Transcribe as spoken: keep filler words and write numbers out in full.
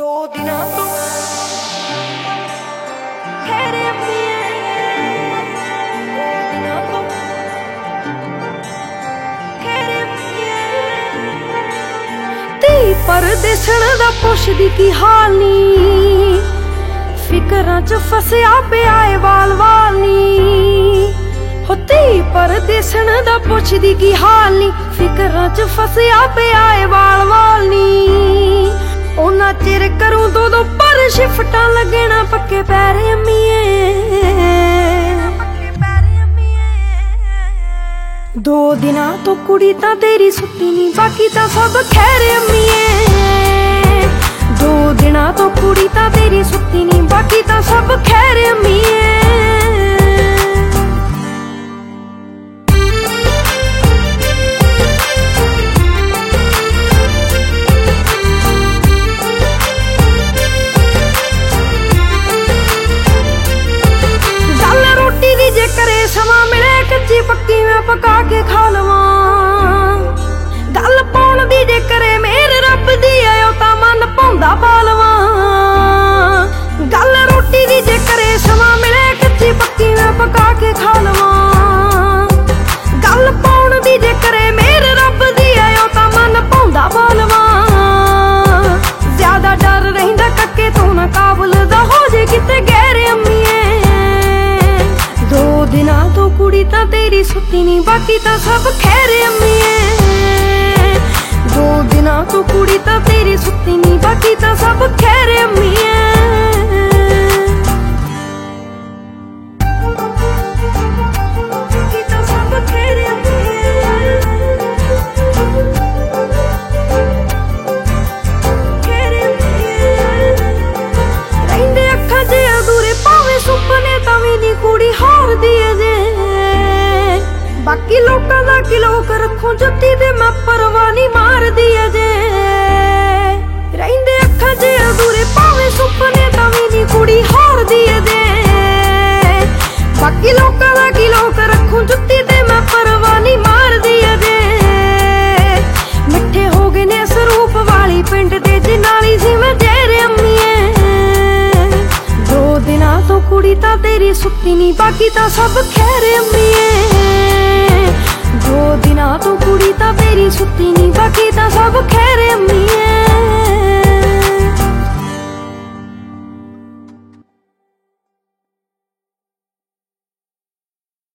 दो दिना तो ठहरे पिए, दो दिना तो ठहरे पिए। धी परदेसण दा पुछदी की हाल नी, फिकरां च फसिया पिया ए वाल वाल नी। हो धी परदेसण दा पुछदी की हाल नी, फिकरां च फसिया पिया ए वाल वाल नी। ओना चिर करूं दो दो पर शिफ्टां लगना पक्के पैरे अम्मीए। दो दिना तो कुड़ी तां तेरी सुत्ती नी, बाकी तां सब खैर अम्मीए। दो दिना तो कुड़ी तां तेरी सुत्ती नी, बाकी तां सब खैर अम्मीए। पक्की मैं पका के खा लवा, गल पाउण दी जे करे मेरे रब दी आयो तां मन पाउंदा पा लवा। गल रोटी दी जे करे समा मिले कच्ची पक्की मैं पका के खा लवा, गल पाउण दी जे करे मेरे रब दी आयो तां मन पाउंदा पा लवा। ज्यादा डर रहिंदा कक्के तों ना काबल दा हो जे किते गैर अम्मीए। दो दिना तो कुड़ी तां तेरी सुत्ती नी, बाकी तां सब खैर अम्मीए। दो दिना तो कुड़ी तां तेरी सुत्ती नी, बाकी तां सब खैर अम्मीए। बाकी लोकां दा की लोक रखूं जुत्ती ते मैं परवाह नी मार दी अजे। रहिंदे अखां च अधूरे भावें सुपने तां वी नी कुड़ी हार दी अजे। बाकी लोकां दा की लोक रखूं जुत्ती ते मैं परवाह नी मार दी अजे। मिठे हो गए ने सरूप वाली पिंड दे जिनाली सी मैं जेरे अम्मीए। दो दिना तो कुड़ी तां तेरी सुत्ती नी, बाकी तां सब खैर अम्मीए।